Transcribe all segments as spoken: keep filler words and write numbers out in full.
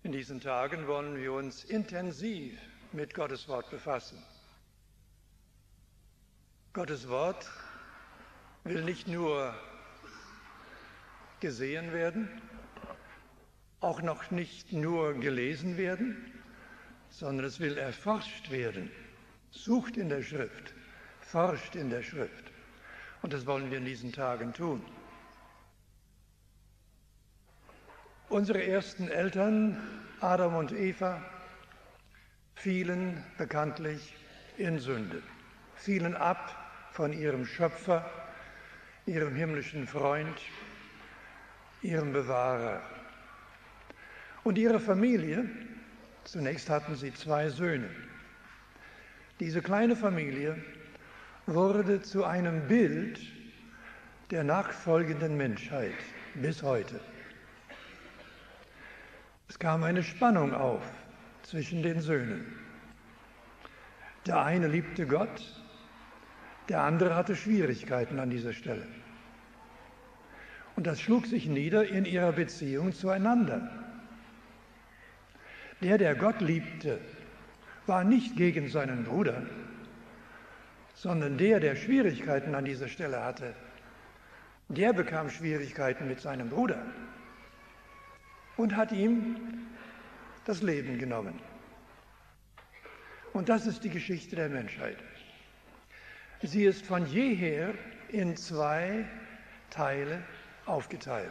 In diesen Tagen wollen wir uns intensiv mit Gottes Wort befassen. Gottes Wort will nicht nur gesehen werden, auch noch nicht nur gelesen werden, sondern es will erforscht werden. Sucht in der Schrift, forscht in der Schrift. Und das wollen wir in diesen Tagen tun. Unsere ersten Eltern, Adam und Eva, fielen bekanntlich in Sünde, fielen ab von ihrem Schöpfer, ihrem himmlischen Freund, ihrem Bewahrer. Und ihre Familie, zunächst hatten sie zwei Söhne. Diese kleine Familie wurde zu einem Bild der nachfolgenden Menschheit bis heute. Es kam eine Spannung auf zwischen den Söhnen. Der eine liebte Gott, der andere hatte Schwierigkeiten an dieser Stelle. Und das schlug sich nieder in ihrer Beziehung zueinander. Der, der Gott liebte, war nicht gegen seinen Bruder, sondern der, der Schwierigkeiten an dieser Stelle hatte, der bekam Schwierigkeiten mit seinem Bruder und hat ihm das Leben genommen. Und das ist die Geschichte der Menschheit. Sie ist von jeher in zwei Teile aufgeteilt.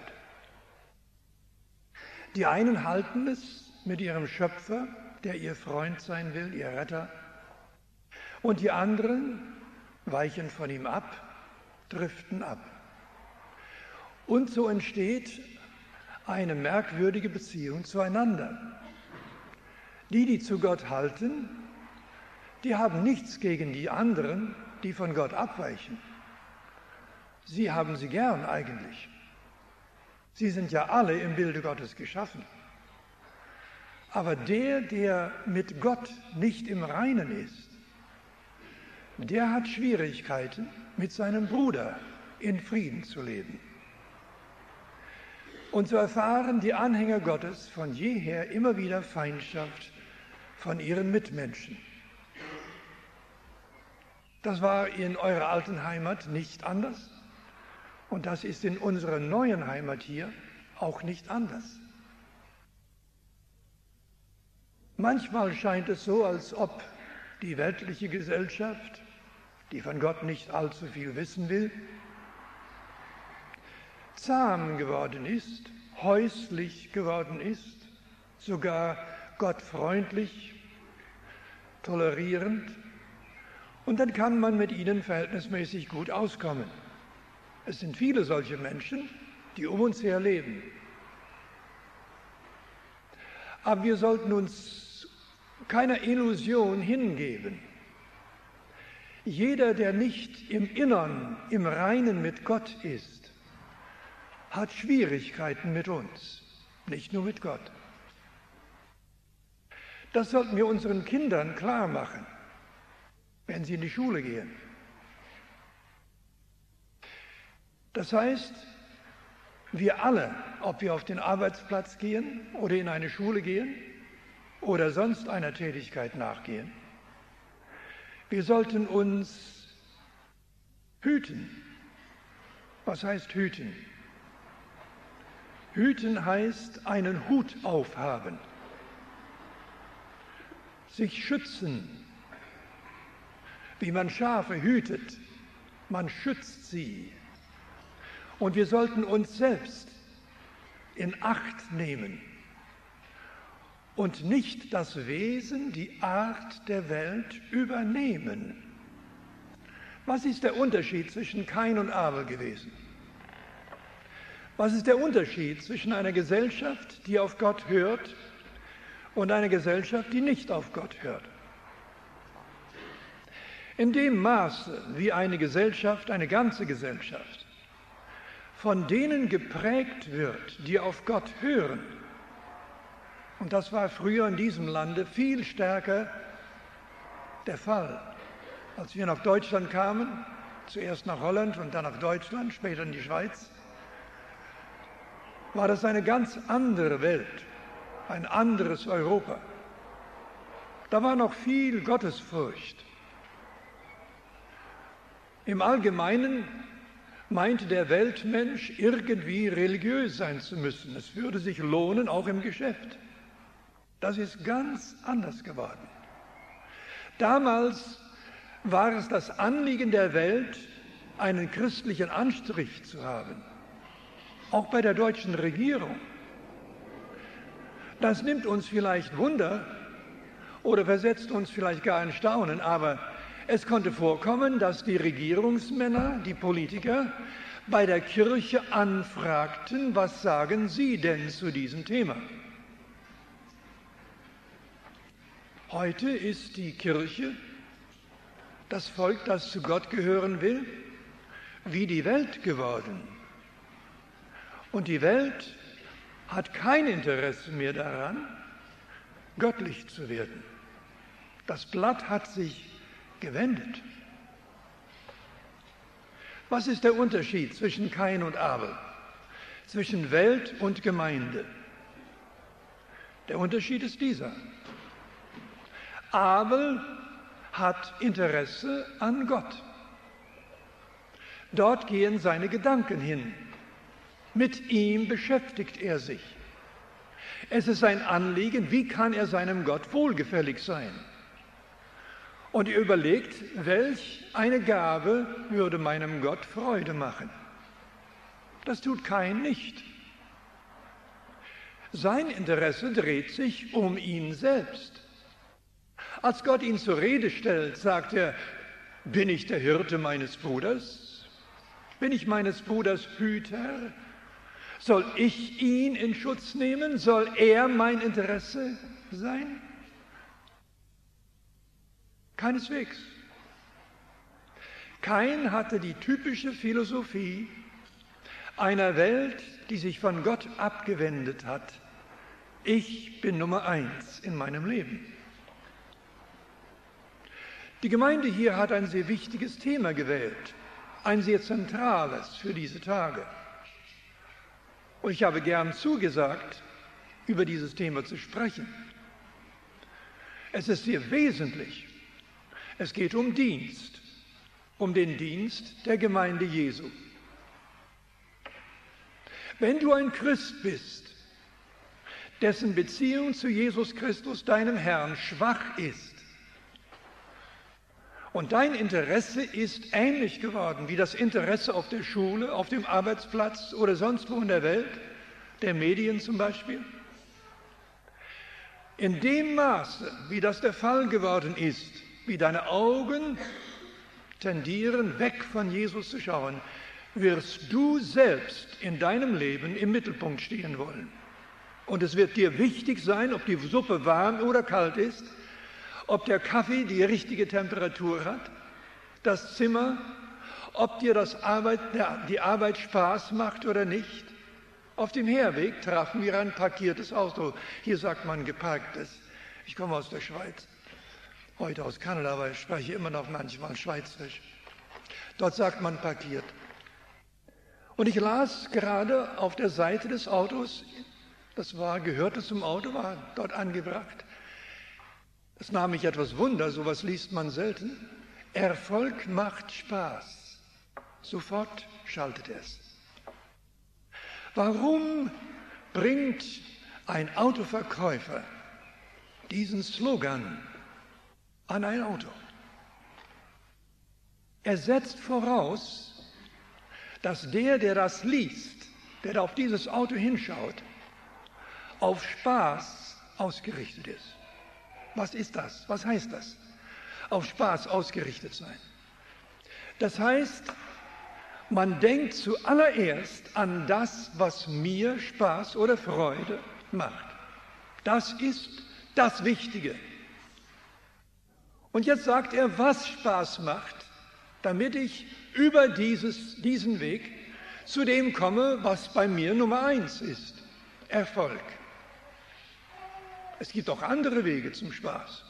Die einen halten es mit ihrem Schöpfer, der ihr Freund sein will, ihr Retter, und die anderen weichen von ihm ab, driften ab. Und so entsteht eine merkwürdige Beziehung zueinander. Die, die zu Gott halten, die haben nichts gegen die anderen, die von Gott abweichen. Sie haben sie gern eigentlich. Sie sind ja alle im Bilde Gottes geschaffen. Aber der, der mit Gott nicht im Reinen ist, der hat Schwierigkeiten, mit seinem Bruder in Frieden zu leben. Und so erfahren die Anhänger Gottes von jeher immer wieder Feindschaft von ihren Mitmenschen. Das war in eurer alten Heimat nicht anders und das ist in unserer neuen Heimat hier auch nicht anders. Manchmal scheint es so, als ob die weltliche Gesellschaft, die von Gott nicht allzu viel wissen will, zahm geworden ist, häuslich geworden ist, sogar gottfreundlich, tolerierend, und dann kann man mit ihnen verhältnismäßig gut auskommen. Es sind viele solche Menschen, die um uns her leben. Aber wir sollten uns keiner Illusion hingeben. Jeder, der nicht im Innern, im Reinen mit Gott ist, hat Schwierigkeiten mit uns, nicht nur mit Gott. Das sollten wir unseren Kindern klar machen, wenn sie in die Schule gehen. Das heißt, wir alle, ob wir auf den Arbeitsplatz gehen oder in eine Schule gehen oder sonst einer Tätigkeit nachgehen, wir sollten uns hüten. Was heißt hüten? Hüten heißt einen Hut aufhaben, sich schützen, wie man Schafe hütet, man schützt sie. Und wir sollten uns selbst in Acht nehmen und nicht das Wesen, die Art der Welt übernehmen. Was ist der Unterschied zwischen Kain und Abel gewesen? Was ist der Unterschied zwischen einer Gesellschaft, die auf Gott hört, und einer Gesellschaft, die nicht auf Gott hört? In dem Maße, wie eine Gesellschaft, eine ganze Gesellschaft, von denen geprägt wird, die auf Gott hören, und das war früher in diesem Lande viel stärker der Fall. Als wir nach Deutschland kamen, zuerst nach Holland und dann nach Deutschland, später in die Schweiz, war das eine ganz andere Welt. ein anderes Europa. Da war noch viel Gottesfurcht. Im Allgemeinen meinte der Weltmensch, irgendwie religiös sein zu müssen. Es würde sich lohnen, auch im Geschäft. Das ist ganz anders geworden. Damals war es das Anliegen der Welt, einen christlichen Anstrich zu haben. Auch bei der deutschen Regierung. Das nimmt uns vielleicht Wunder oder versetzt uns vielleicht gar in Staunen, aber es konnte vorkommen, dass die Regierungsmänner, die Politiker, bei der Kirche anfragten, was sagen Sie denn zu diesem Thema? Heute ist die Kirche, das Volk, das zu Gott gehören will, wie die Welt geworden. Und die Welt hat kein Interesse mehr daran, göttlich zu werden. Das Blatt hat sich gewendet. Was ist der Unterschied zwischen Kain und Abel, zwischen Welt und Gemeinde? Der Unterschied ist dieser. Abel hat Interesse an Gott. Dort gehen seine Gedanken hin. Mit ihm beschäftigt er sich. Es ist sein Anliegen, wie kann er seinem Gott wohlgefällig sein? Und er überlegt, welch eine Gabe würde meinem Gott Freude machen. Das tut Kain nicht. Sein Interesse dreht sich um ihn selbst. Als Gott ihn zur Rede stellt, sagt er, bin ich der Hirte meines Bruders? Bin ich meines Bruders Hüter? Soll ich ihn in Schutz nehmen? Soll er mein Interesse sein? Keineswegs. Kain hatte die typische Philosophie einer Welt, die sich von Gott abgewendet hat. Ich bin Nummer eins in meinem Leben. Die Gemeinde hier hat ein sehr wichtiges Thema gewählt, ein sehr zentrales für diese Tage. Und ich habe gern zugesagt, über dieses Thema zu sprechen. Es ist sehr wesentlich. Es geht um Dienst, um den Dienst der Gemeinde Jesu. Wenn du ein Christ bist, dessen Beziehung zu Jesus Christus, deinem Herrn, schwach ist, und dein Interesse ist ähnlich geworden wie das Interesse auf der Schule, auf dem Arbeitsplatz oder sonst wo in der Welt, der Medien zum Beispiel. In dem Maße, wie das der Fall geworden ist, wie deine Augen tendieren, weg von Jesus zu schauen, wirst du selbst in deinem Leben im Mittelpunkt stehen wollen. Und es wird dir wichtig sein, ob die Suppe warm oder kalt ist, ob der Kaffee die richtige Temperatur hat, das Zimmer, ob dir das Arbeit, die Arbeit Spaß macht oder nicht. Auf dem Herweg trafen wir ein parkiertes Auto. Hier sagt man geparktes. Ich komme aus der Schweiz, heute aus Kanada, aber ich spreche immer noch manchmal Schweizerisch. Dort sagt man parkiert. Und ich las gerade auf der Seite des Autos, das war, gehörte zum Auto, war dort angebracht. Das nahm mich etwas Wunder, sowas liest man selten. Erfolg macht Spaß. Sofort schaltet es. Warum bringt ein Autoverkäufer diesen Slogan an ein Auto? Er setzt voraus, dass der, der das liest, der auf dieses Auto hinschaut, auf Spaß ausgerichtet ist. Was ist das? Was heißt das? Auf Spaß ausgerichtet sein. Das heißt, man denkt zuallererst an das, was mir Spaß oder Freude macht. Das ist das Wichtige. Und jetzt sagt er, was Spaß macht, damit ich über dieses, diesen Weg zu dem komme, was bei mir Nummer eins ist. Erfolg. Es gibt auch andere Wege zum Spaß.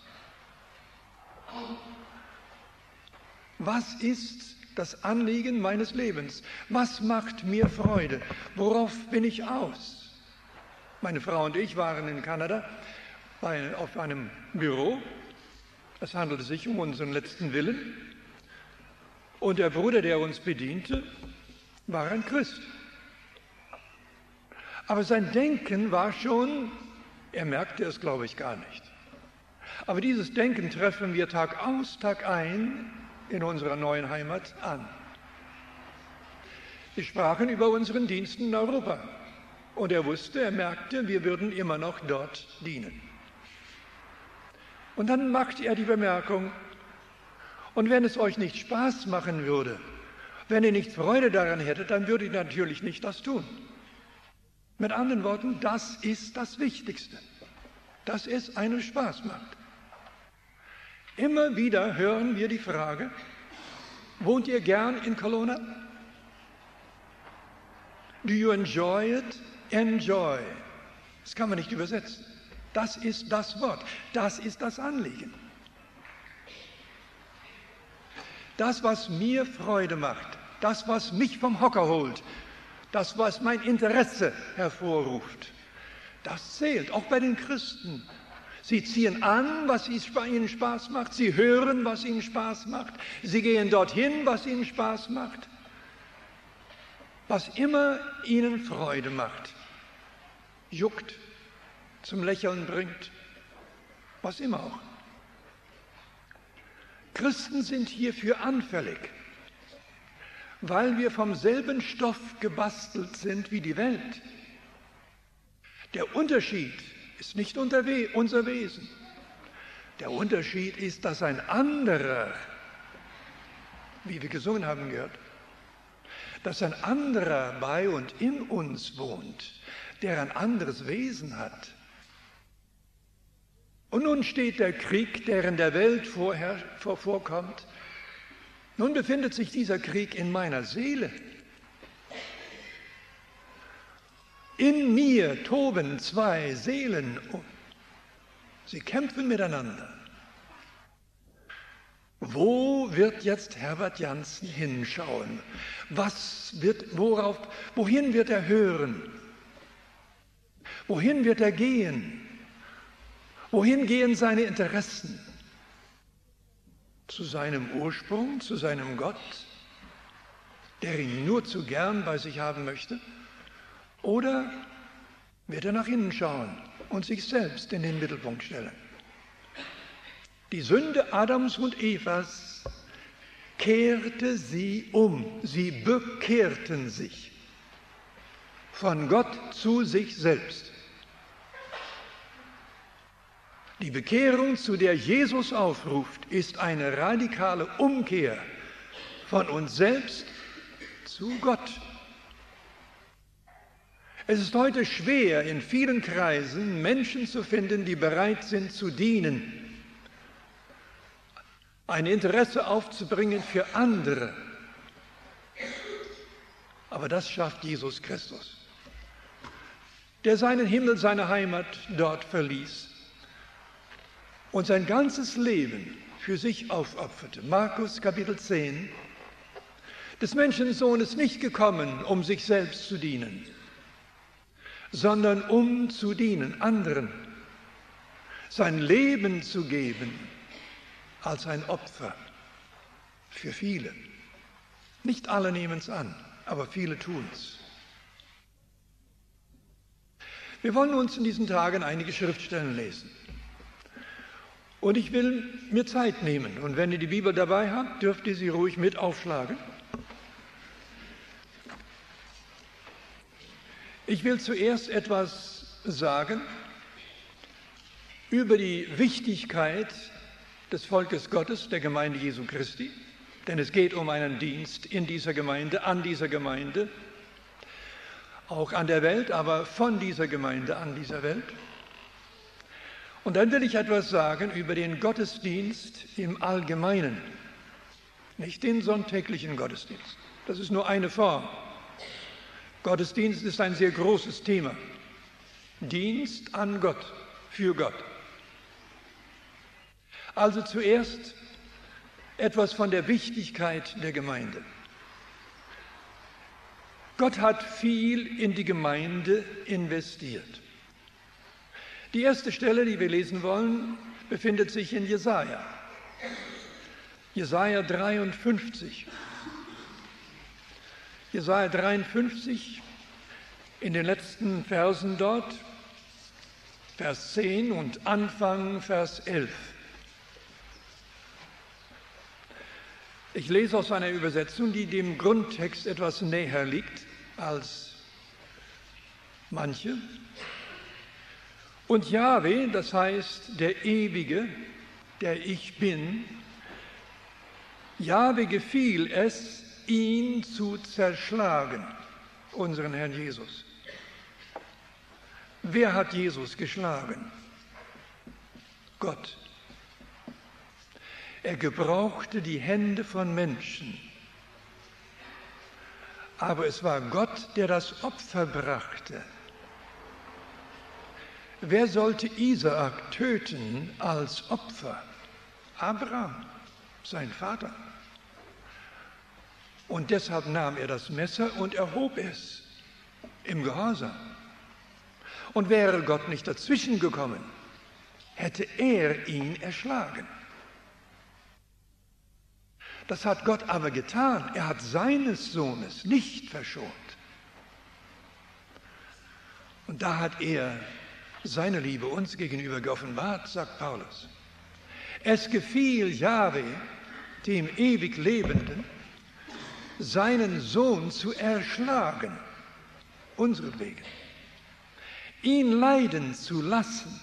Was ist das Anliegen meines Lebens? Was macht mir Freude? Worauf bin ich aus? Meine Frau und ich waren in Kanada bei, auf einem Büro. Es handelte sich um unseren letzten Willen. Und der Bruder, der uns bediente, war ein Christ. Aber sein Denken war schon, er merkte es, glaube ich, gar nicht. Aber dieses Denken treffen wir Tag aus, Tag ein in unserer neuen Heimat an. Wir sprachen über unseren Dienst in Europa. Und er wusste, er merkte, wir würden immer noch dort dienen. Und dann machte er die Bemerkung, und wenn es euch nicht Spaß machen würde, wenn ihr nicht Freude daran hättet, dann würde ich natürlich nicht das tun. Mit anderen Worten, das ist das Wichtigste, dass es einen Spaß macht. Immer wieder hören wir die Frage, wohnt ihr gern in Kelowna? Do you enjoy it? Enjoy. Das kann man nicht übersetzen. Das ist das Wort, das ist das Anliegen. Das, was mir Freude macht, das, was mich vom Hocker holt, das, was mein Interesse hervorruft, das zählt, auch bei den Christen. Sie ziehen an, was ihnen Spaß macht, sie hören, was ihnen Spaß macht, sie gehen dorthin, was ihnen Spaß macht. Was immer ihnen Freude macht, juckt, zum Lächeln bringt, was immer auch. Christen sind hierfür anfällig, weil wir vom selben Stoff gebastelt sind wie die Welt. Der Unterschied ist nicht unser Wesen. Der Unterschied ist, dass ein anderer, wie wir gesungen haben gehört, dass ein anderer bei und in uns wohnt, der ein anderes Wesen hat. Und nun steht der Krieg, der in der Welt vorher, vor, vorkommt. Nun befindet sich dieser Krieg in meiner Seele. In mir toben zwei Seelen um. Sie kämpfen miteinander. Wo wird jetzt Herbert Janssen hinschauen? Was wird, worauf, wohin wird er hören? Wohin wird er gehen? Wohin gehen seine Interessen? Zu seinem Ursprung, zu seinem Gott, der ihn nur zu gern bei sich haben möchte? Oder wird er nach innen schauen und sich selbst in den Mittelpunkt stellen? Die Sünde Adams und Evas kehrte sie um. Sie bekehrten sich von Gott zu sich selbst. Die Bekehrung, zu der Jesus aufruft, ist eine radikale Umkehr von uns selbst zu Gott. Es ist heute schwer, in vielen Kreisen Menschen zu finden, die bereit sind zu dienen, ein Interesse aufzubringen für andere. Aber das schafft Jesus Christus, der seinen Himmel, seine Heimat dort verließ und sein ganzes Leben für sich aufopferte. Markus Kapitel zehn, des Menschensohnes nicht gekommen, um sich selbst zu dienen, sondern um zu dienen, anderen, sein Leben zu geben als ein Opfer für viele. Nicht alle nehmen es an, aber viele tun es. Wir wollen uns in diesen Tagen einige Schriftstellen lesen. Und ich will mir Zeit nehmen. Und wenn ihr die Bibel dabei habt, dürft ihr sie ruhig mit aufschlagen. Ich will zuerst etwas sagen über die Wichtigkeit des Volkes Gottes, der Gemeinde Jesu Christi. Denn es geht um einen Dienst in dieser Gemeinde, an dieser Gemeinde, auch an der Welt, aber von dieser Gemeinde an dieser Welt. Und dann will ich etwas sagen über den Gottesdienst im Allgemeinen, nicht den sonntäglichen Gottesdienst. Das ist nur eine Form. Gottesdienst ist ein sehr großes Thema. Dienst an Gott, für Gott. Also zuerst etwas von der Wichtigkeit der Gemeinde. Gott hat viel in die Gemeinde investiert. Die erste Stelle, die wir lesen wollen, befindet sich in Jesaja. Jesaja dreiundfünfzig. Jesaja dreiundfünfzig, in den letzten Versen dort, Vers zehn und Anfang Vers elf. Ich lese aus einer Übersetzung, die dem Grundtext etwas näher liegt als manche. Und Jahwe, das heißt der Ewige, der Ich Bin, Jahwe gefiel es, ihn zu zerschlagen, unseren Herrn Jesus. Wer hat Jesus geschlagen? Gott. Er gebrauchte die Hände von Menschen. Aber es war Gott, der das Opfer brachte. Wer sollte Isaak töten als Opfer? Abraham, sein Vater. Und deshalb nahm er das Messer und erhob es im Gehorsam. Und wäre Gott nicht dazwischen gekommen, hätte er ihn erschlagen. Das hat Gott aber getan. Er hat seines Sohnes nicht verschont. Und da hat er seine Liebe uns gegenüber geoffenbart, sagt Paulus. Es gefiel Jahwe, dem ewig Lebenden, seinen Sohn zu erschlagen, unseretwegen, ihn leiden zu lassen.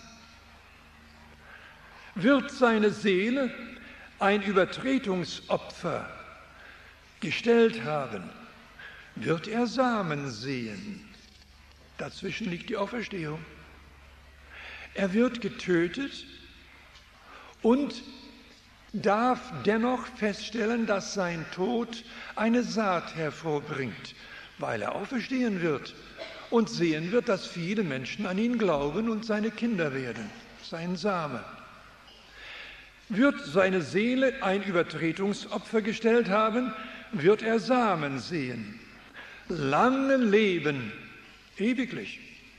Wird seine Seele ein Übertretungsopfer gestellt haben, wird er Samen sehen. Dazwischen liegt die Auferstehung. Er wird getötet und darf dennoch feststellen, dass sein Tod eine Saat hervorbringt, weil er auferstehen wird und sehen wird, dass viele Menschen an ihn glauben und seine Kinder werden, sein Same. Wird seine Seele ein Übertretungsopfer gestellt haben, wird er Samen sehen. Lange Leben, ewiglich.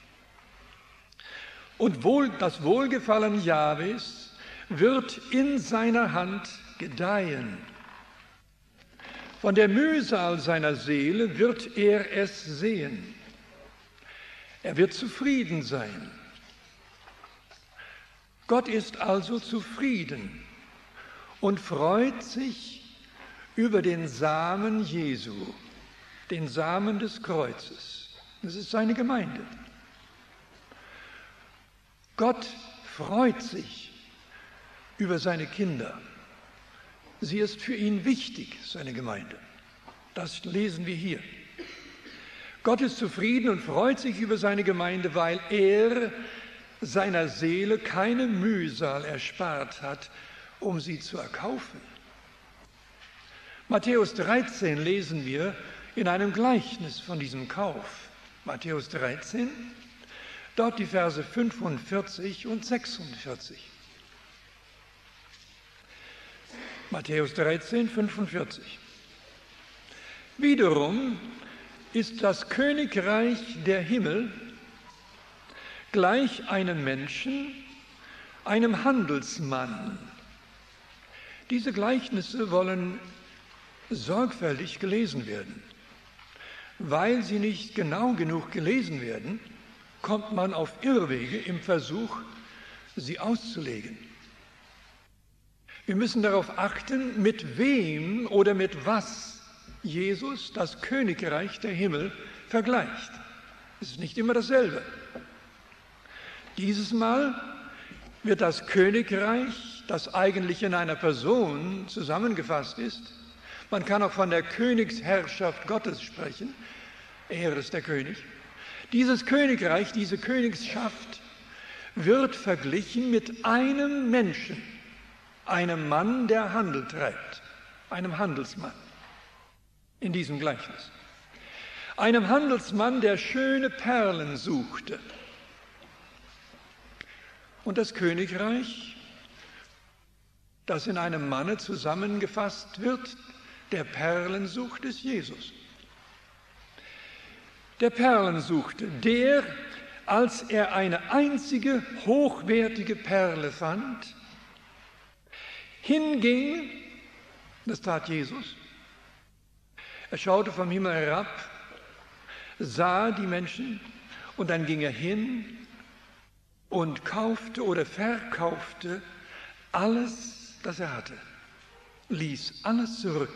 Und wohl, das Wohlgefallen Jahwes wird in seiner Hand gedeihen. Von der Mühsal seiner Seele wird er es sehen. Er wird zufrieden sein. Gott ist also zufrieden und freut sich über den Samen Jesu, den Samen des Kreuzes. Das ist seine Gemeinde. Gott freut sich über seine Kinder. Sie ist für ihn wichtig, seine Gemeinde. Das lesen wir hier. Gott ist zufrieden und freut sich über seine Gemeinde, weil er seiner Seele keine Mühsal erspart hat, um sie zu erkaufen. Matthäus dreizehn lesen wir in einem Gleichnis von diesem Kauf. Matthäus dreizehn, dort die Verse fünfundvierzig und sechsundvierzig. Matthäus dreizehn, fünfundvierzig. Wiederum ist das Königreich der Himmel gleich einem Menschen, einem Handelsmann. Diese Gleichnisse wollen sorgfältig gelesen werden. Weil sie nicht genau genug gelesen werden, kommt man auf Irrwege im Versuch, sie auszulegen. Wir müssen darauf achten, mit wem oder mit was Jesus das Königreich der Himmel vergleicht. Es ist nicht immer dasselbe. Dieses Mal wird das Königreich, das eigentlich in einer Person zusammengefasst ist, man kann auch von der Königsherrschaft Gottes sprechen, er ist der König. Dieses Königreich, diese Königsschaft wird verglichen mit einem Menschen, einem Mann, der Handel treibt, einem Handelsmann in diesem Gleichnis. Einem Handelsmann, der schöne Perlen suchte. Und das Königreich, das in einem Manne zusammengefasst wird, der Perlensucht, ist Jesus. Der Perlensuchte, der als er eine einzige hochwertige Perle fand, hinging, das tat Jesus, er schaute vom Himmel herab, sah die Menschen und dann ging er hin und kaufte oder verkaufte alles, das er hatte, ließ alles zurück,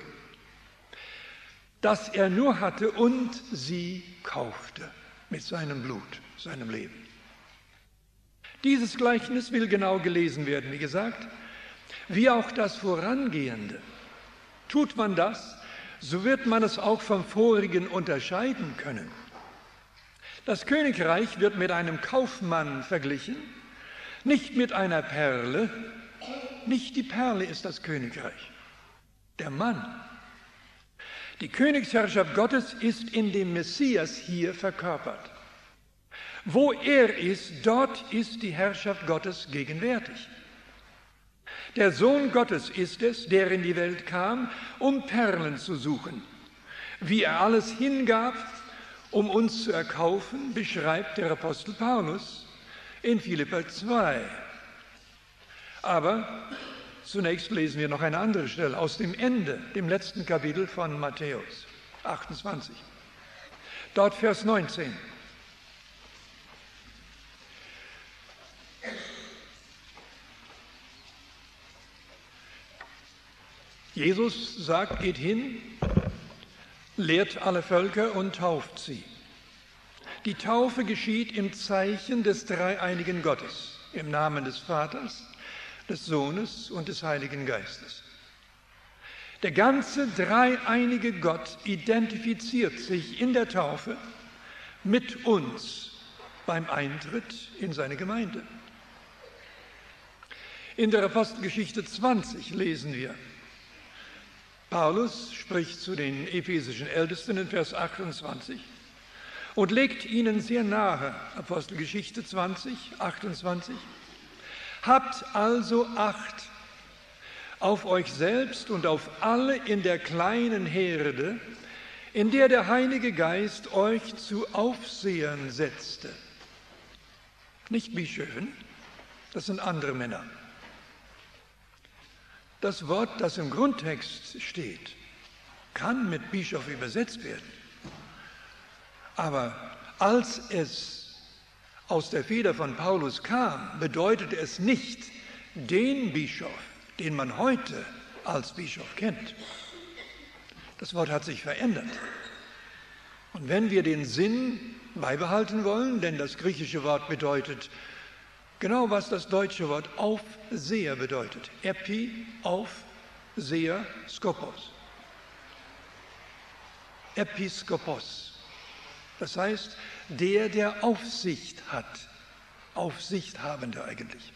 das er nur hatte, und sie kaufte mit seinem Blut, seinem Leben. Dieses Gleichnis will genau gelesen werden, wie gesagt, wie auch das vorangehende. Tut man das, so wird man es auch vom vorigen unterscheiden können. Das Königreich wird mit einem Kaufmann verglichen, nicht mit einer Perle. Nicht die Perle ist das Königreich, der Mann. Die Königsherrschaft Gottes ist in dem Messias hier verkörpert. Wo er ist, dort ist die Herrschaft Gottes gegenwärtig. Der Sohn Gottes ist es, der in die Welt kam, um Perlen zu suchen. Wie er alles hingab, um uns zu erkaufen, beschreibt der Apostel Paulus in Philipper zwei. Aber zunächst lesen wir noch eine andere Stelle aus dem Ende, dem letzten Kapitel von Matthäus achtundzwanzig. Dort Vers neunzehn. Jesus sagt, geht hin, lehrt alle Völker und tauft sie. Die Taufe geschieht im Zeichen des dreieinigen Gottes, im Namen des Vaters, des Sohnes und des Heiligen Geistes. Der ganze dreieinige Gott identifiziert sich in der Taufe mit uns beim Eintritt in seine Gemeinde. In der Apostelgeschichte zwanzig lesen wir, Paulus spricht zu den ephesischen Ältesten in Vers achtundzwanzig und legt ihnen sehr nahe, Apostelgeschichte zwanzig, achtundzwanzig, habt also Acht auf euch selbst und auf alle in der kleinen Herde, in der der Heilige Geist euch zu Aufsehern setzte. Nicht Bischöfen, das sind andere Männer. Das Wort, das im Grundtext steht, kann mit Bischof übersetzt werden. Aber als es aus der Feder von Paulus kam, bedeutete es nicht den Bischof, den man heute als Bischof kennt. Das Wort hat sich verändert. Und wenn wir den Sinn beibehalten wollen, denn das griechische Wort bedeutet genau, was das deutsche Wort Aufseher bedeutet. Epi, Aufseher, Skopos. Episkopos. Das heißt, der, der Aufsicht hat. Aufsicht habende eigentlich.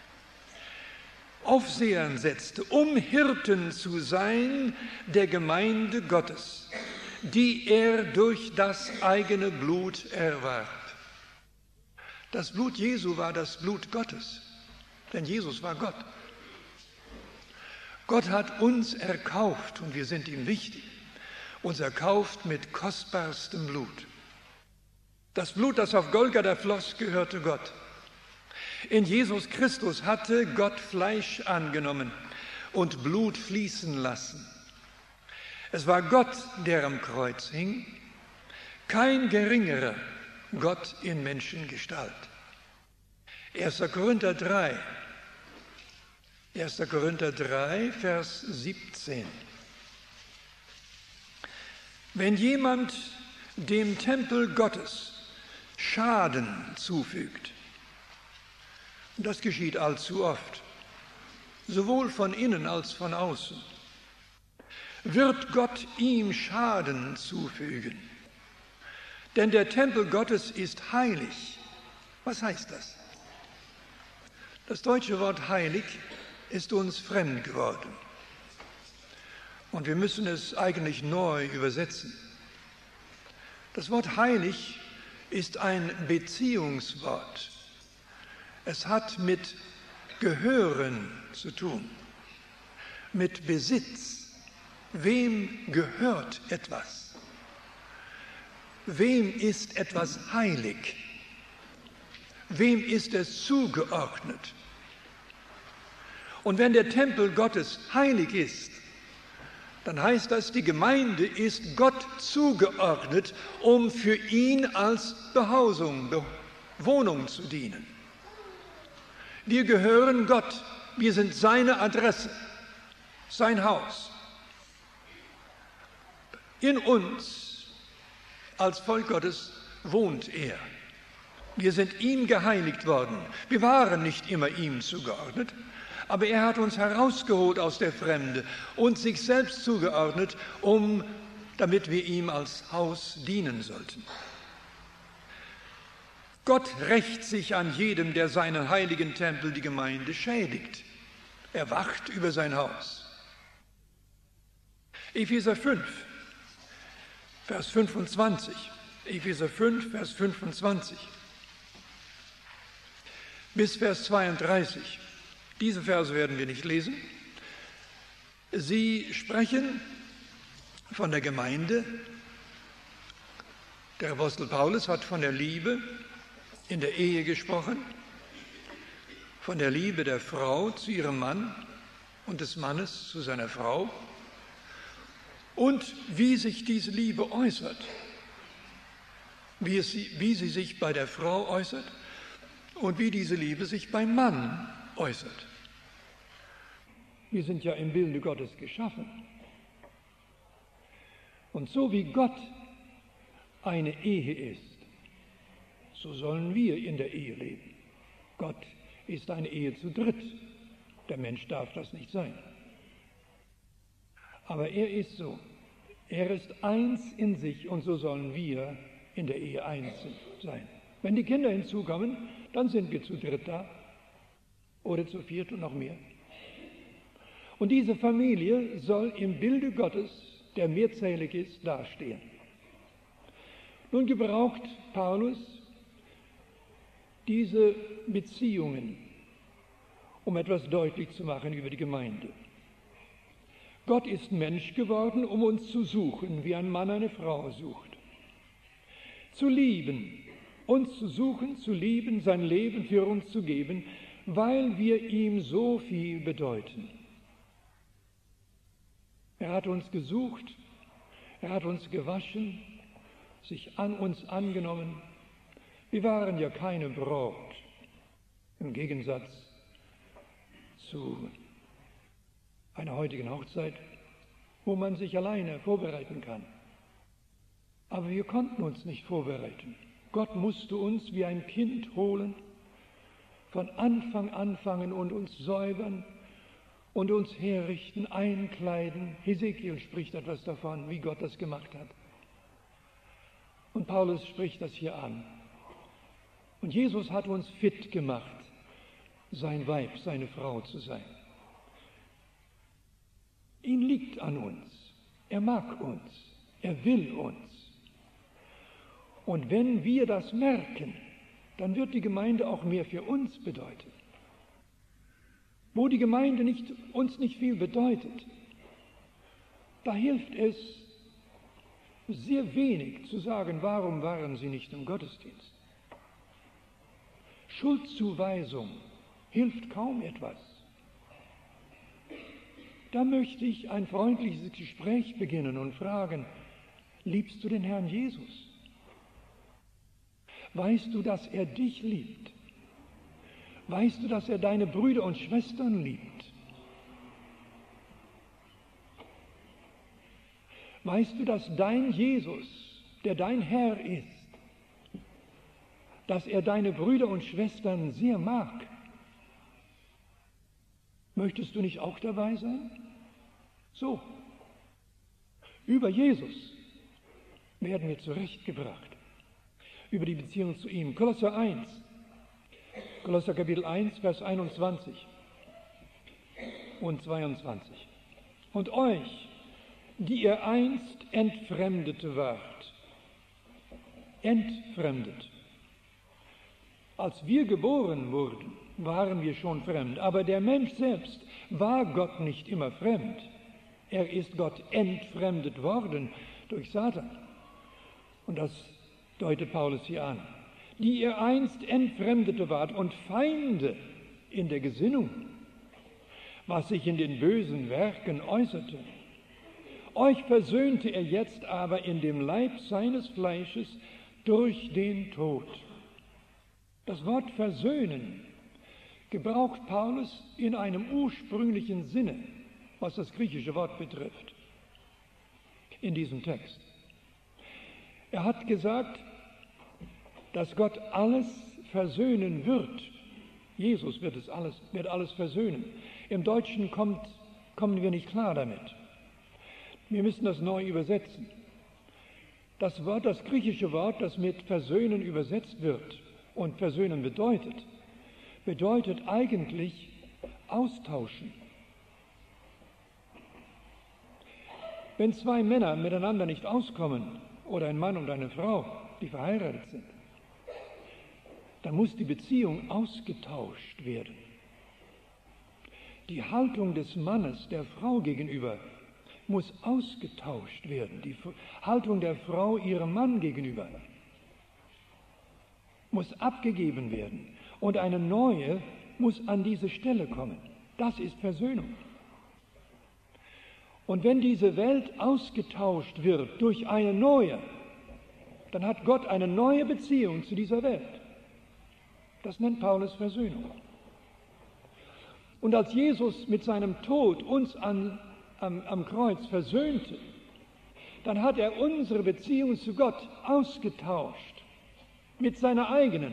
Aufsehern setzte, um Hirten zu sein der Gemeinde Gottes, die er durch das eigene Blut erwarb. Das Blut Jesu war das Blut Gottes, denn Jesus war Gott. Gott hat uns erkauft und wir sind ihm wichtig, uns erkauft mit kostbarstem Blut. Das Blut, das auf Golgatha floss, gehörte Gott. In Jesus Christus hatte Gott Fleisch angenommen und Blut fließen lassen. Es war Gott, der am Kreuz hing, kein geringerer, Gott in Menschengestalt. erster Korinther drei, erster Korinther drei, Vers siebzehn. Wenn jemand dem Tempel Gottes Schaden zufügt, und das geschieht allzu oft, sowohl von innen als von außen, wird Gott ihm Schaden zufügen. Denn der Tempel Gottes ist heilig. Was heißt das? Das deutsche Wort heilig ist uns fremd geworden. Und wir müssen es eigentlich neu übersetzen. Das Wort heilig ist ein Beziehungswort. Es hat mit Gehören zu tun, mit Besitz. Wem gehört etwas? Wem ist etwas heilig? Wem ist es zugeordnet? Und wenn der Tempel Gottes heilig ist, dann heißt das, die Gemeinde ist Gott zugeordnet, um für ihn als Behausung, Wohnung zu dienen. Wir gehören Gott, wir sind seine Adresse, sein Haus. In uns als Volk Gottes wohnt er. Wir sind ihm geheiligt worden. Wir waren nicht immer ihm zugeordnet, aber er hat uns herausgeholt aus der Fremde und sich selbst zugeordnet, um, damit wir ihm als Haus dienen sollten. Gott rächt sich an jedem, der seinen heiligen Tempel, die Gemeinde, schädigt. Er wacht über sein Haus. Epheser fünf, Vers fünfundzwanzig. Epheser fünf, Vers fünfundzwanzig bis Vers zweiunddreißig. Diese Verse werden wir nicht lesen. Sie sprechen von der Gemeinde. Der Apostel Paulus hat von der Liebe in der Ehe gesprochen, von der Liebe der Frau zu ihrem Mann und des Mannes zu seiner Frau und wie sich diese Liebe äußert, wie, es, wie sie sich bei der Frau äußert und wie diese Liebe sich beim Mann äußert. Wir sind ja im Bilde Gottes geschaffen. Und so wie Gott eine Ehe ist, so sollen wir in der Ehe leben. Gott ist eine Ehe zu dritt. Der Mensch darf das nicht sein. Aber er ist so. Er ist eins in sich und so sollen wir in der Ehe eins sein. Wenn die Kinder hinzukommen, dann sind wir zu dritt da oder zu viert und noch mehr. Und diese Familie soll im Bilde Gottes, der mehrzählig ist, dastehen. Nun gebraucht Paulus diese Beziehungen, um etwas deutlich zu machen über die Gemeinde. Gott ist Mensch geworden, um uns zu suchen, wie ein Mann eine Frau sucht. Zu lieben, uns zu suchen, zu lieben, sein Leben für uns zu geben, weil wir ihm so viel bedeuten. Er hat uns gesucht, er hat uns gewaschen, sich an uns angenommen. Wir waren ja keine Braut, im Gegensatz zu einer heutigen Hochzeit, wo man sich alleine vorbereiten kann. Aber wir konnten uns nicht vorbereiten. Gott musste uns wie ein Kind holen, von Anfang anfangen und uns säubern und uns herrichten, einkleiden. Hesekiel spricht etwas davon, wie Gott das gemacht hat. Und Paulus spricht das hier an. Und Jesus hat uns fit gemacht, sein Weib, seine Frau zu sein. Ihn liegt an uns, er mag uns, er will uns. Und wenn wir das merken, dann wird die Gemeinde auch mehr für uns bedeuten. Wo die Gemeinde nicht, uns nicht viel bedeutet, da hilft es sehr wenig zu sagen, warum waren sie nicht im Gottesdienst. Schuldzuweisung hilft kaum etwas. Da möchte ich ein freundliches Gespräch beginnen und fragen, liebst du den Herrn Jesus? Weißt du, dass er dich liebt? Weißt du, dass er deine Brüder und Schwestern liebt? Weißt du, dass dein Jesus, der dein Herr ist, dass er deine Brüder und Schwestern sehr mag? Möchtest du nicht auch dabei sein? So, über Jesus werden wir zurechtgebracht, über die Beziehung zu ihm. Kolosser eins, Kolosser Kapitel eins, Vers einundzwanzig und zweiundzwanzig. Und euch, die ihr einst Entfremdete wart, entfremdet. Als wir geboren wurden, waren wir schon fremd, aber der Mensch selbst war Gott nicht immer fremd. Er ist Gott entfremdet worden durch Satan. Und das deutet Paulus hier an. die ihr einst Entfremdete wart und Feinde in der Gesinnung, was sich in den bösen Werken äußerte. Euch versöhnte er jetzt aber in dem Leib seines Fleisches durch den Tod. Das Wort versöhnen gebraucht Paulus in einem ursprünglichen Sinne, was das griechische Wort betrifft, in diesem Text. Er hat gesagt, dass Gott alles versöhnen wird. Jesus wird es alles, wird alles versöhnen. Im Deutschen kommt, kommen wir nicht klar damit. Wir müssen das neu übersetzen. Das Wort, das griechische Wort, das mit versöhnen übersetzt wird und versöhnen bedeutet, bedeutet eigentlich austauschen. Wenn zwei Männer miteinander nicht auskommen oder ein Mann und eine Frau, die verheiratet sind, dann muss die Beziehung ausgetauscht werden. Die Haltung des Mannes der Frau gegenüber muss ausgetauscht werden. Die Haltung der Frau ihrem Mann gegenüber muss abgegeben werden. Und eine neue muss an diese Stelle kommen. Das ist Versöhnung. Und wenn diese Welt ausgetauscht wird durch eine neue, dann hat Gott eine neue Beziehung zu dieser Welt. Das nennt Paulus Versöhnung. Und als Jesus mit seinem Tod uns an, am, am Kreuz versöhnte, dann hat er unsere Beziehung zu Gott ausgetauscht mit seiner eigenen.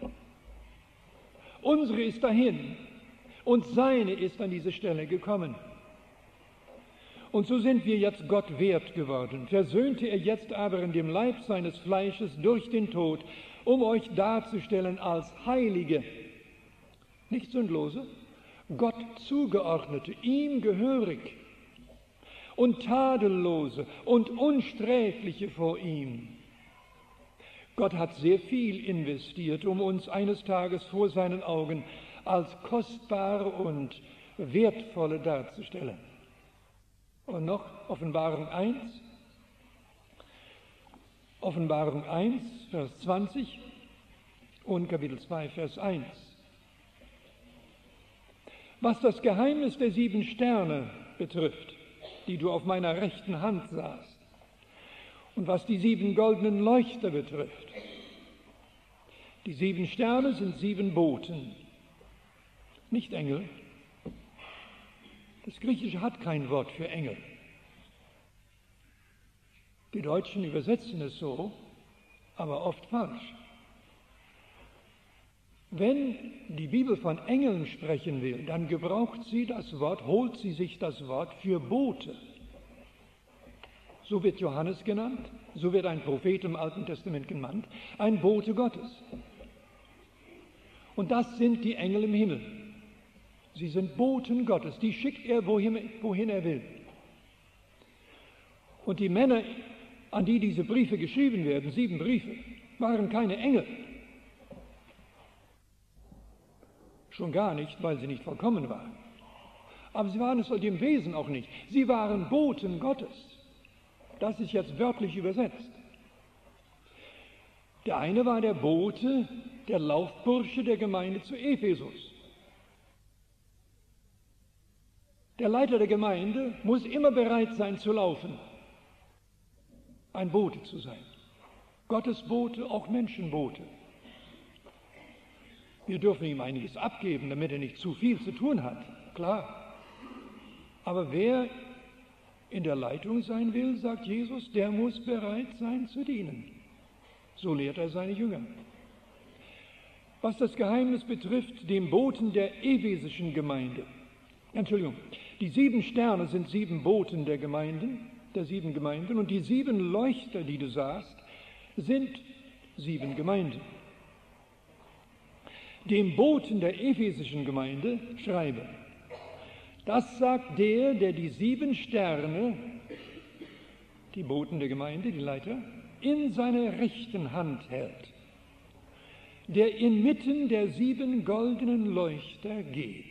Unsere ist dahin und seine ist an diese Stelle gekommen. Und so sind wir jetzt Gott wert geworden. Versöhnte er jetzt aber in dem Leib seines Fleisches durch den Tod, um euch darzustellen als Heilige, nicht Sündlose, Gott zugeordnete, ihm gehörig und Tadellose und Unsträfliche vor ihm. Gott hat sehr viel investiert, um uns eines Tages vor seinen Augen als kostbare und wertvolle darzustellen. Und noch Offenbarung eins, Offenbarung eins, Vers zwanzig und Kapitel zwei, Vers eins. Was das Geheimnis der sieben Sterne betrifft, die du auf meiner rechten Hand sahst, und was die sieben goldenen Leuchter betrifft. Die sieben Sterne sind sieben Boten, nicht Engel. Das Griechische hat kein Wort für Engel. Die Deutschen übersetzen es so, aber oft falsch. Wenn die Bibel von Engeln sprechen will, dann gebraucht sie das Wort, holt sie sich das Wort für Bote. So wird Johannes genannt, so wird ein Prophet im Alten Testament genannt, ein Bote Gottes. Und das sind die Engel im Himmel. Sie sind Boten Gottes, die schickt er, wohin, wohin er will. Und die Männer, an die diese Briefe geschrieben werden, sieben Briefe, waren keine Engel. Schon gar nicht, weil sie nicht vollkommen waren. Aber sie waren es im Wesen auch nicht. Sie waren Boten Gottes. Das ist jetzt wörtlich übersetzt. Der eine war der Bote, der Laufbursche der Gemeinde zu Ephesus. Der Leiter der Gemeinde muss immer bereit sein zu laufen, ein Bote zu sein. Gottes Bote, auch Menschenbote. Wir dürfen ihm einiges abgeben, damit er nicht zu viel zu tun hat, klar. Aber wer in der Leitung sein will, sagt Jesus, der muss bereit sein zu dienen. So lehrt er seine Jünger. Was das Geheimnis betrifft, dem Boten der ephesischen Gemeinde. Entschuldigung, die sieben Sterne sind sieben Boten der Gemeinden, der sieben Gemeinden, und die sieben Leuchter, die du sahst, sind sieben Gemeinden. Dem Boten der ephesischen Gemeinde schreibe: Das sagt der, der die sieben Sterne, die Boten der Gemeinde, die Leiter, in seiner rechten Hand hält, der inmitten der sieben goldenen Leuchter geht.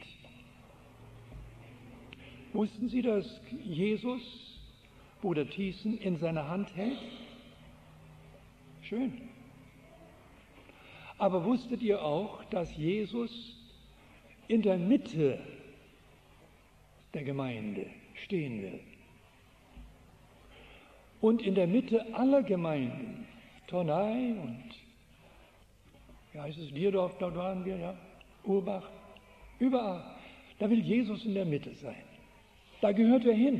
Wussten Sie, dass Jesus Bruder Thiessen in seiner Hand hält? Schön. Aber wusstet ihr auch, dass Jesus in der Mitte der Gemeinde stehen will? Und in der Mitte aller Gemeinden, Tonnai und, wie heißt es, Dierdorf, dort waren wir, ja, Urbach, überall, da will Jesus in der Mitte sein. Da gehört er hin.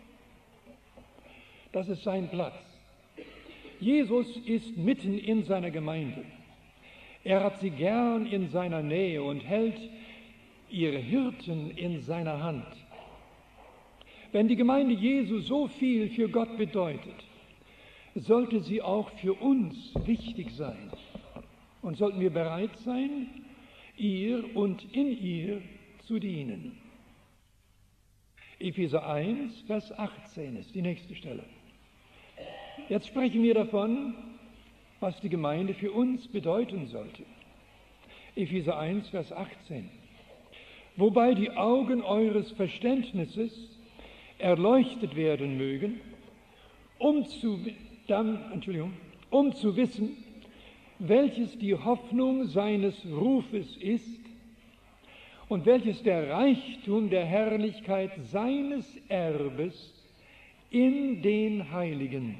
Das ist sein Platz. Jesus ist mitten in seiner Gemeinde. Er hat sie gern in seiner Nähe und hält ihre Hirten in seiner Hand. Wenn die Gemeinde Jesu so viel für Gott bedeutet, sollte sie auch für uns wichtig sein. Und sollten wir bereit sein, ihr und in ihr zu dienen. Epheser eins, Vers achtzehn ist die nächste Stelle. Jetzt sprechen wir davon, was die Gemeinde für uns bedeuten sollte. Epheser eins, Vers achtzehn. Wobei die Augen eures Verständnisses erleuchtet werden mögen, um zu, dann, Entschuldigung, um zu wissen, welches die Hoffnung seines Rufes ist und welches der Reichtum der Herrlichkeit seines Erbes in den Heiligen.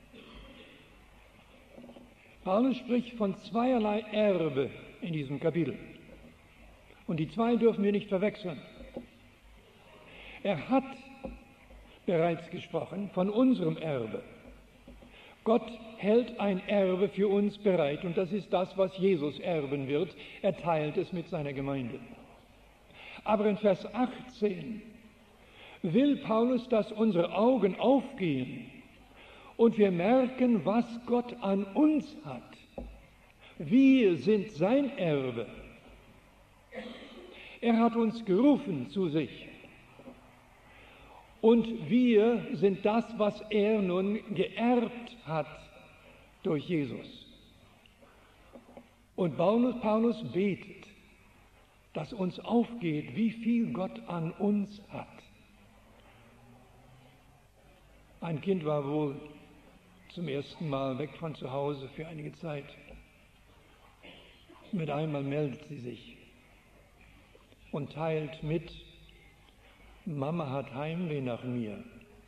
Paulus spricht von zweierlei Erbe in diesem Kapitel. Und die zwei dürfen wir nicht verwechseln. Er hat bereits gesprochen von unserem Erbe. Gott hält ein Erbe für uns bereit und das ist das, was Jesus erben wird. Er teilt es mit seiner Gemeinde. Aber in Vers achtzehn will Paulus, dass unsere Augen aufgehen und wir merken, was Gott an uns hat. Wir sind sein Erbe. Er hat uns gerufen zu sich. Und wir sind das, was er nun geerbt hat durch Jesus. Und Paulus, Paulus betet, dass uns aufgeht, wie viel Gott an uns hat. Ein Kind war wohl zum ersten Mal weg von zu Hause für einige Zeit. Mit einmal meldet sie sich und teilt mit, Mama hat Heimweh nach mir.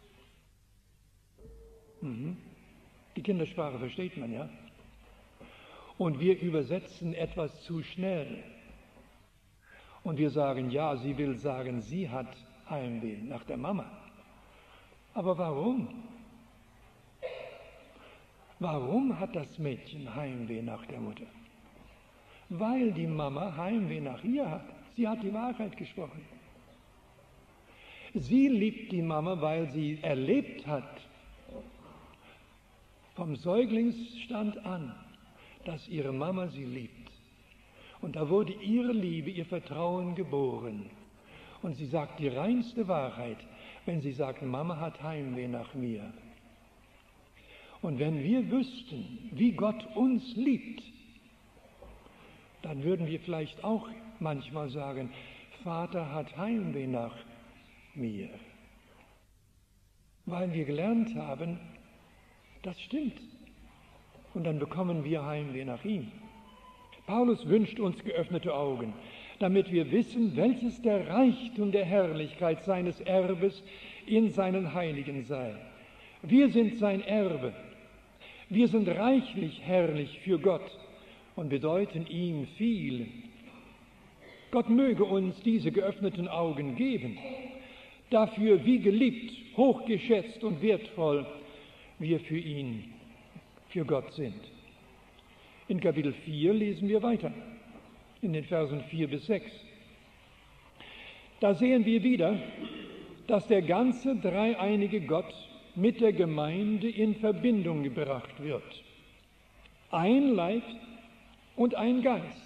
Mhm. Die Kindersprache versteht man, ja? Und wir übersetzen etwas zu schnell. Und wir sagen, ja, sie will sagen, sie hat Heimweh nach der Mama. Aber warum? Warum hat das Mädchen Heimweh nach der Mutter? Weil die Mama Heimweh nach ihr hat. Sie hat die Wahrheit gesprochen. Sie liebt die Mama, weil sie erlebt hat, vom Säuglingsstand an, dass ihre Mama sie liebt. Und da wurde ihre Liebe, ihr Vertrauen geboren. Und sie sagt die reinste Wahrheit, wenn sie sagt, Mama hat Heimweh nach mir. Und wenn wir wüssten, wie Gott uns liebt, dann würden wir vielleicht auch manchmal sagen, Vater hat Heimweh nach mir. Weil wir gelernt haben, das stimmt. Und dann bekommen wir Heimweh nach ihm. Paulus wünscht uns geöffnete Augen, damit wir wissen, welches der Reichtum der Herrlichkeit seines Erbes in seinen Heiligen sei. Wir sind sein Erbe. Wir sind reichlich herrlich für Gott und bedeuten ihm viel. Gott möge uns diese geöffneten Augen geben, dafür wie geliebt, hochgeschätzt und wertvoll wir für ihn, für Gott sind. In Kapitel vier lesen wir weiter, in den Versen vier bis sechs. Da sehen wir wieder, dass der ganze dreieinige Gott mit der Gemeinde in Verbindung gebracht wird. Ein Leib und ein Geist.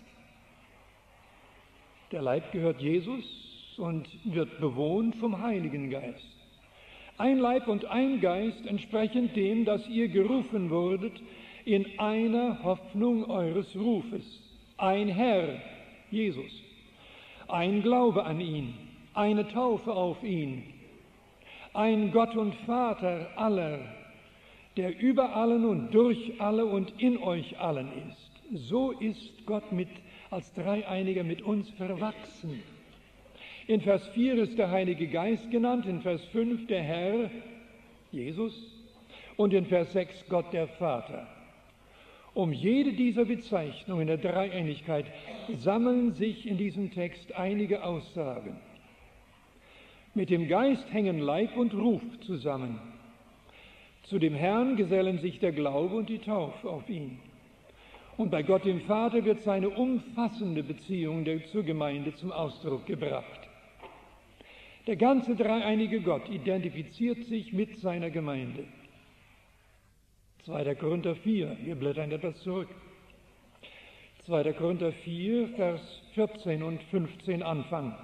Der Leib gehört Jesus und wird bewohnt vom Heiligen Geist. Ein Leib und ein Geist entsprechend dem, dass ihr gerufen wurdet in einer Hoffnung eures Rufes. Ein Herr, Jesus. Ein Glaube an ihn. Eine Taufe auf ihn. Ein Gott und Vater aller, der über allen und durch alle und in euch allen ist. So ist Gott mit, als Dreieiniger mit uns verwachsen. In Vers vier ist der Heilige Geist genannt, in Vers fünf der Herr, Jesus, und in Vers sechs Gott der Vater. Um jede dieser Bezeichnungen der Dreieinigkeit sammeln sich in diesem Text einige Aussagen. Mit dem Geist hängen Leib und Ruf zusammen. Zu dem Herrn gesellen sich der Glaube und die Taufe auf ihn. Und bei Gott dem Vater wird seine umfassende Beziehung der, zur Gemeinde zum Ausdruck gebracht. Der ganze dreieinige Gott identifiziert sich mit seiner Gemeinde. zweiter Korinther vier, wir blättern etwas zurück. zweiter Korinther vier, Vers vierzehn und fünfzehn Anfang.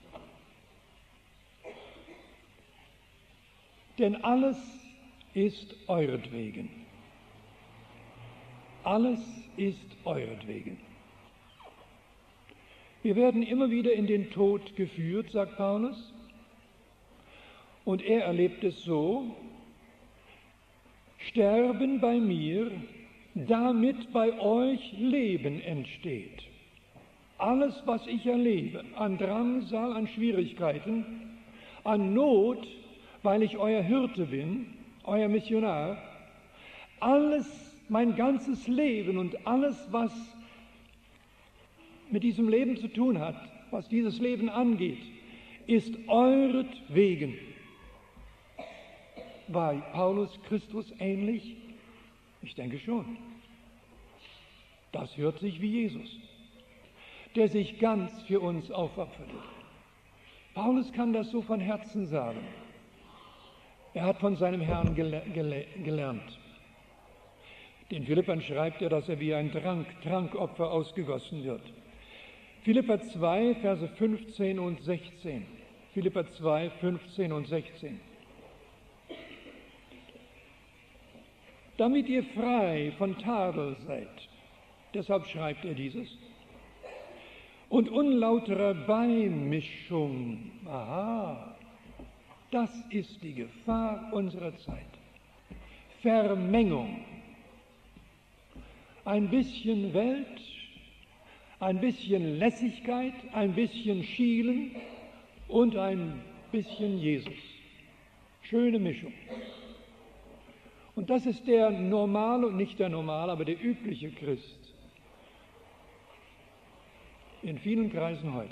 Denn alles ist euretwegen. Alles ist euretwegen. Wir werden immer wieder in den Tod geführt, sagt Paulus. Und er erlebt es so: Sterben bei mir, damit bei euch Leben entsteht. Alles, was ich erlebe, an Drangsal, an Schwierigkeiten, an Not, weil ich euer Hirte bin, euer Missionar, alles, mein ganzes Leben und alles, was mit diesem Leben zu tun hat, was dieses Leben angeht, ist euretwegen. War Paulus Christus ähnlich? Ich denke schon. Das hört sich wie Jesus, der sich ganz für uns aufopferte. Paulus kann das so von Herzen sagen. Er hat von seinem Herrn gele- gele- gelernt. Den Philippern schreibt er, dass er wie ein Trank, Trankopfer ausgegossen wird. Philipper zwei, Verse fünfzehn und sechzehn. Philipper zwei, fünfzehn und sechzehn. Damit ihr frei von Tadel seid, deshalb schreibt er dieses, und unlauterer Beimischung, aha, das ist die Gefahr unserer Zeit. Vermengung. Ein bisschen Welt, ein bisschen Lässigkeit, ein bisschen Schielen und ein bisschen Jesus. Schöne Mischung. Und das ist der normale, und nicht der normale, aber der übliche Christ in vielen Kreisen heute.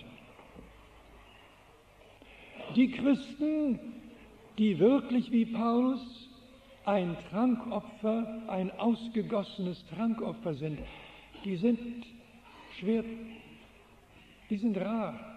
Die Christen, die wirklich wie Paulus ein Trankopfer, ein ausgegossenes Trankopfer sind, die sind schwer, die sind rar.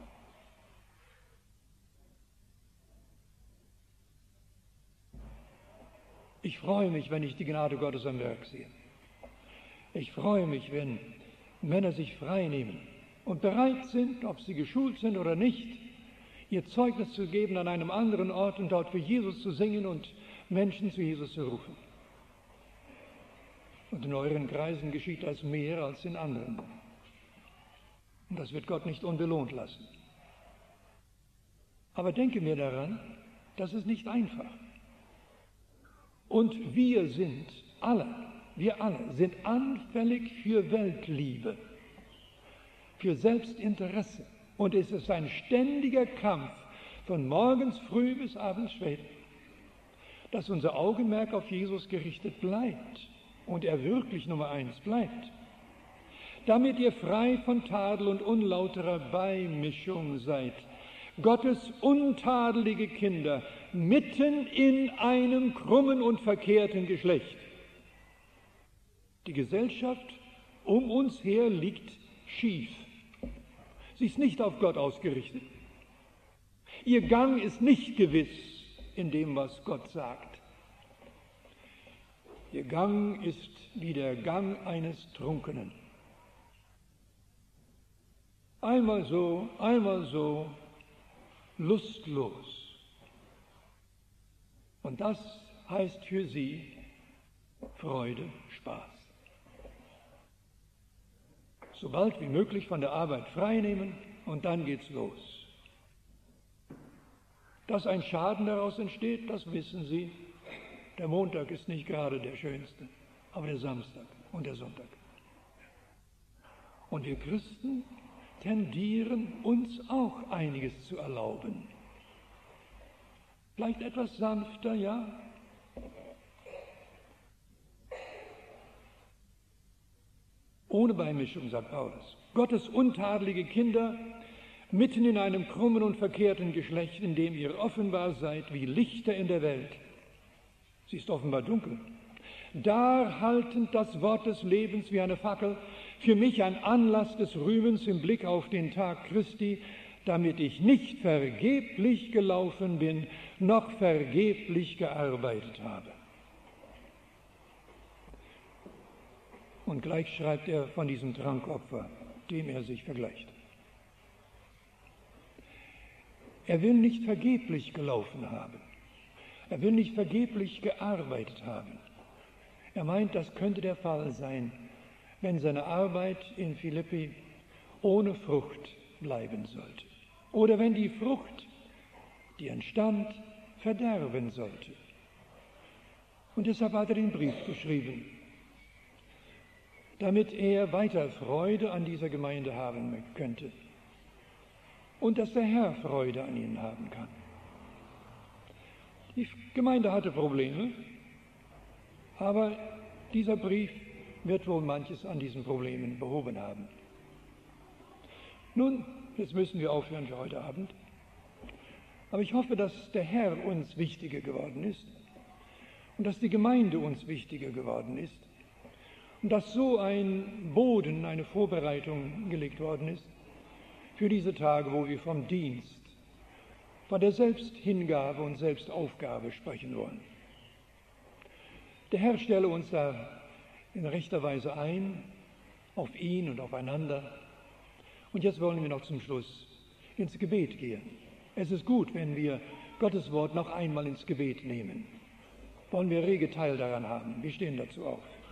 Ich freue mich, wenn ich die Gnade Gottes am Werk sehe. Ich freue mich, wenn Männer sich frei nehmen und bereit sind, ob sie geschult sind oder nicht, ihr Zeugnis zu geben an einem anderen Ort und dort für Jesus zu singen und Menschen zu Jesus zu rufen. Und in euren Kreisen geschieht das mehr als in anderen. Und das wird Gott nicht unbelohnt lassen. Aber denke mir daran, das ist nicht einfach. Und wir sind alle, wir alle sind anfällig für Weltliebe, für Selbstinteresse. Und es ist ein ständiger Kampf von morgens früh bis abends spät, dass unser Augenmerk auf Jesus gerichtet bleibt und er wirklich Nummer eins bleibt. Damit ihr frei von Tadel und unlauterer Beimischung seid, Gottes untadelige Kinder, mitten in einem krummen und verkehrten Geschlecht. Die Gesellschaft um uns her liegt schief. Sie ist nicht auf Gott ausgerichtet. Ihr Gang ist nicht gewiss in dem, was Gott sagt. Ihr Gang ist wie der Gang eines Trunkenen. Einmal so, einmal so, lustlos. Und das heißt für sie Freude, Spaß. So bald wie möglich von der Arbeit freinehmen und dann geht's los. Dass ein Schaden daraus entsteht, das wissen Sie. Der Montag ist nicht gerade der schönste, aber der Samstag und der Sonntag. Und wir Christen tendieren, uns auch einiges zu erlauben. Vielleicht etwas sanfter, ja. Ohne Beimischung, sagt Paulus. Gottes untadelige Kinder, mitten in einem krummen und verkehrten Geschlecht, in dem ihr offenbar seid wie Lichter in der Welt. Sie ist offenbar dunkel. Da haltend das Wort des Lebens wie eine Fackel, für mich ein Anlass des Rühmens im Blick auf den Tag Christi, damit ich nicht vergeblich gelaufen bin, noch vergeblich gearbeitet habe. Und gleich schreibt er von diesem Trankopfer, dem er sich vergleicht. Er will nicht vergeblich gelaufen haben. Er will nicht vergeblich gearbeitet haben. Er meint, das könnte der Fall sein, wenn seine Arbeit in Philippi ohne Frucht bleiben sollte. Oder wenn die Frucht, die entstand, verderben sollte. Und deshalb hat er den Brief geschrieben, damit er weiter Freude an dieser Gemeinde haben könnte und dass der Herr Freude an ihnen haben kann. Die Gemeinde hatte Probleme, aber dieser Brief wird wohl manches an diesen Problemen behoben haben. Nun, jetzt müssen wir aufhören für heute Abend, aber ich hoffe, dass der Herr uns wichtiger geworden ist und dass die Gemeinde uns wichtiger geworden ist. Und dass so ein Boden, eine Vorbereitung gelegt worden ist für diese Tage, wo wir vom Dienst, von der Selbsthingabe und Selbstaufgabe sprechen wollen. Der Herr stelle uns da in rechter Weise ein, auf ihn und aufeinander. Und jetzt wollen wir noch zum Schluss ins Gebet gehen. Es ist gut, wenn wir Gottes Wort noch einmal ins Gebet nehmen. Wollen wir rege Teil daran haben. Wir stehen dazu auf.